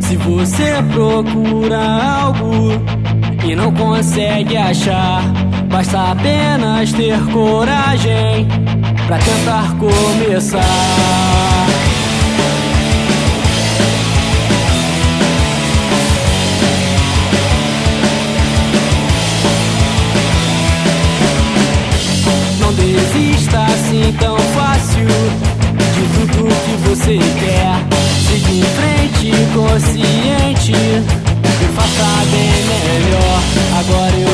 Se você procura algo e não consegue achar, basta apenas ter coragem pra tentar começar. Não desista assim tão fácil de tudo que você quer. Siga em frente, consciente, e faça bem melhor. Agora eu